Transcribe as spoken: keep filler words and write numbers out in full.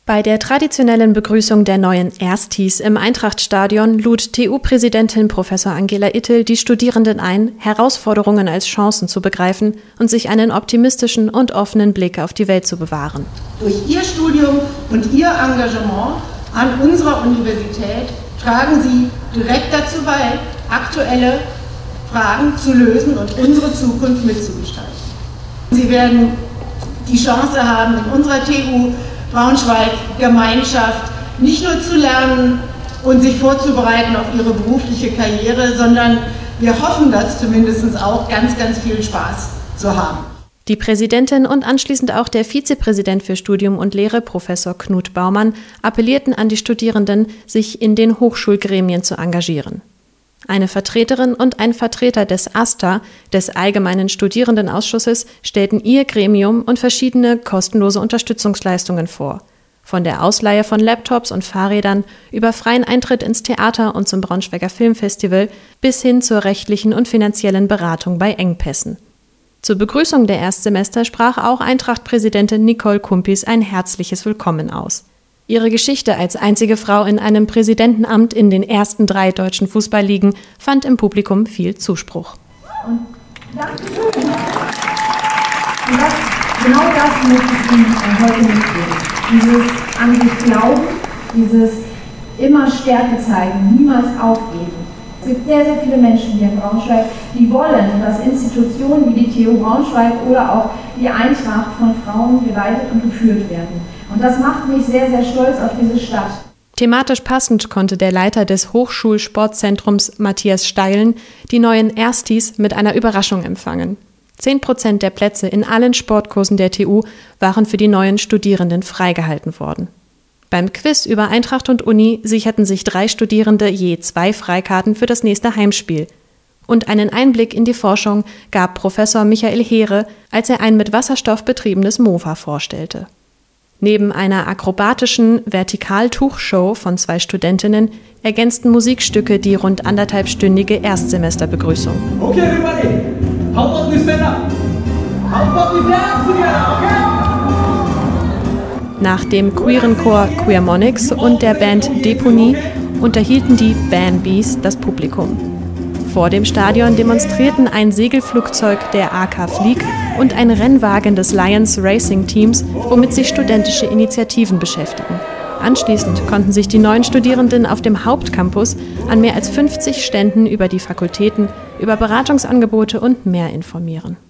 Bei der traditionellen Begrüßung der neuen Erstis im Eintrachtstadion lud T U-Präsidentin Professor Angela Ittel die Studierenden ein, Herausforderungen als Chancen zu begreifen und sich einen optimistischen und offenen Blick auf die Welt zu bewahren. Durch Ihr Studium und Ihr Engagement an unserer Universität tragen Sie direkt dazu bei, aktuelle Fragen zu lösen und unsere Zukunft mitzugestalten. Sie werden die Chance haben, in unserer T U Braunschweig-Gemeinschaft nicht nur zu lernen und sich vorzubereiten auf ihre berufliche Karriere, sondern wir hoffen, dass zumindest auch ganz, ganz viel Spaß zu haben. Die Präsidentin und anschließend auch der Vizepräsident für Studium und Lehre, Professor Knut Baumann, appellierten an die Studierenden, sich in den Hochschulgremien zu engagieren. Eine Vertreterin und ein Vertreter des A S t A, des Allgemeinen Studierendenausschusses, stellten ihr Gremium und verschiedene kostenlose Unterstützungsleistungen vor. Von der Ausleihe von Laptops und Fahrrädern über freien Eintritt ins Theater und zum Braunschweiger Filmfestival bis hin zur rechtlichen und finanziellen Beratung bei Engpässen. Zur Begrüßung der Erstsemester sprach auch Eintracht-Präsidentin Nicole Kumpis ein herzliches Willkommen aus. Ihre Geschichte als einzige Frau in einem Präsidentenamt in den ersten drei deutschen Fußballligen fand im Publikum viel Zuspruch. Und Dankeschön. Und das, genau das möchte ich Ihnen heute mitgeben. Dieses an sich glauben, dieses immer Stärke zeigen, niemals aufgeben. Es gibt sehr, sehr viele Menschen hier in Braunschweig, die wollen, dass Institutionen wie die T U Braunschweig oder auch die Eintracht von Frauen geleitet und geführt werden. Und das macht mich sehr, sehr stolz auf diese Stadt. Thematisch passend konnte der Leiter des Hochschulsportzentrums Matthias Steilen die neuen Erstis mit einer Überraschung empfangen. Zehn Prozent der Plätze in allen Sportkursen der T U waren für die neuen Studierenden freigehalten worden. Beim Quiz über Eintracht und Uni sicherten sich drei Studierende je zwei Freikarten für das nächste Heimspiel. Und einen Einblick in die Forschung gab Professor Michael Heere, als er ein mit Wasserstoff betriebenes Mofa vorstellte. Neben einer akrobatischen Vertikaltuchshow von zwei Studentinnen ergänzten Musikstücke die rund anderthalbstündige Erstsemesterbegrüßung. Okay, everybody, how about we stand up? How about we dance together, okay? Nach dem queeren Chor Queermonics und der Band Deponie unterhielten die Bambies das Publikum. Vor dem Stadion demonstrierten ein Segelflugzeug der A K Flieg und ein Rennwagen des Lions Racing Teams, womit sich studentische Initiativen beschäftigen. Anschließend konnten sich die neuen Studierenden auf dem Hauptcampus an mehr als fünfzig Ständen über die Fakultäten, über Beratungsangebote und mehr informieren.